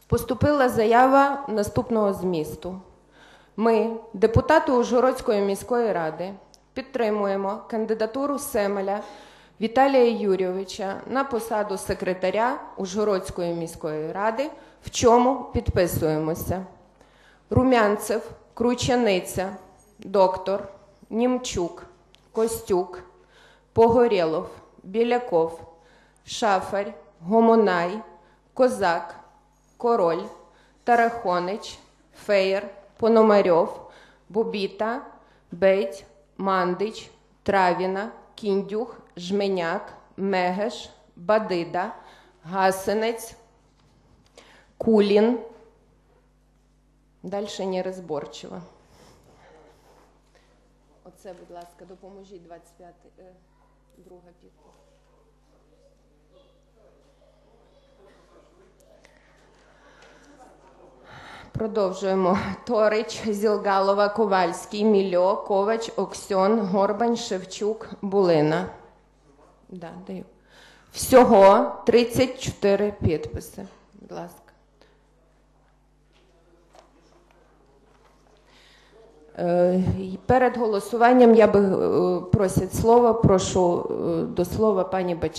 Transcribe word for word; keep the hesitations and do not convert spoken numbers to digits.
Поступила заява наступного змісту. Ми, депутати Ужгородської міської ради, підтримуємо кандидатуру Семеля Віталія Юрійовича на посаду секретаря Ужгородської міської ради, в чому підписуємося. Румянцев, Кручаниця, Доктор, Німчук, Костюк, Погорєлов, Біляков, Шафарь, Гомонай, Козак, Король, Тарахонич, Феєр, Пономарьов, Бубіта, Бедь, Мандич, Травіна, Кіндюх, Жменяк, Мегеш, Бадида, Гасенець, Кулін. Дальше нерозборчиво. Оце, будь ласка, допоможіть двадцять п'ятий, е, друга підпис. Продовжуємо. Торич, Зілгалова, Ковальський, Мільо, Ковач, Оксьон, Горбань, Шевчук, Булина. Да, даю. Всього тридцять чотири підписи. Будь ласка. Перед голосуванням я би просять слова, прошу до слова пані Баченко.